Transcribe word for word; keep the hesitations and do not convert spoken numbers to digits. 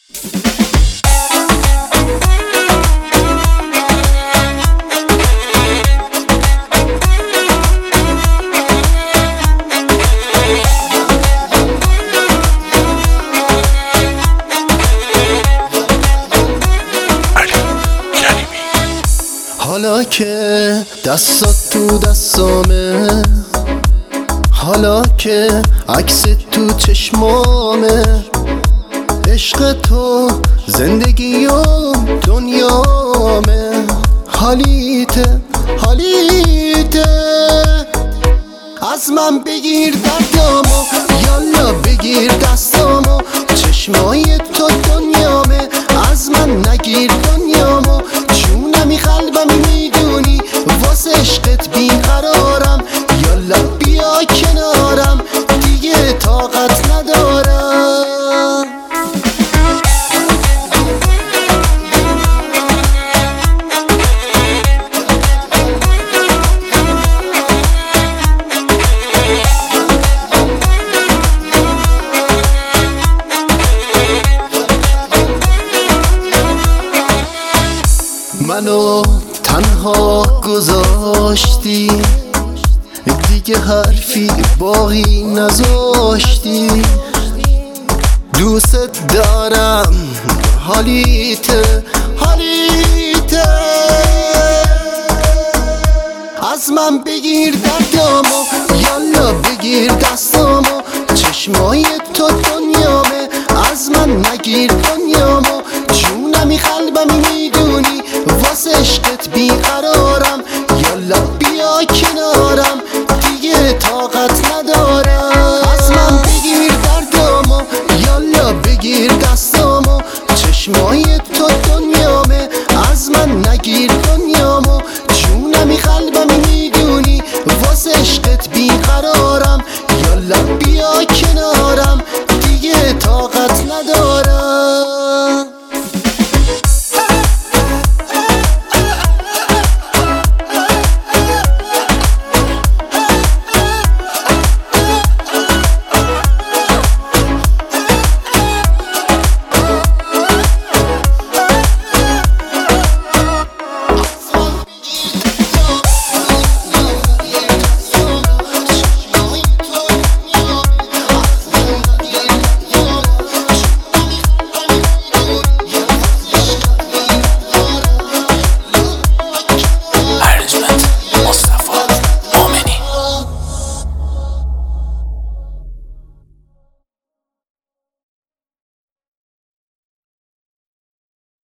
حالا که دستات تو دستامه، حالا که عکس تو چشمامه، عشق تو زندگی و دنیامه. حالیته حالیته از من بگیر دردامو، یالا بگیر دستامو، چشمای تو دنیامه. از من نگیر دنیامو، چونمی قلبمی میدونی، واسه عشقت بیقرارم. یالا بیا کنارم، دیگه طاقت ندارم. منو تنها گذاشتی، دیگه حرفی باقی نذاشتی. دوست دارم حالیته حالیته از من بگیر دردامو، یالا بگیر دستامو، چشمای تو دنیامه. از من نگیر دنیامو، چونمی قلبمی میدونی، واسه عشقت بیقرارم. یالا بیا کنارم، دیگه طاقت ندارم. از من بگیر دردامو، یالا بگیر دستامو، چشمای تو دنیامه. از من نگیر دنیامو، چونمی قلبمی میدونی، واسه عشقت بیقرارم. یالا بیا کنارم، دیگه طاقت ندارم.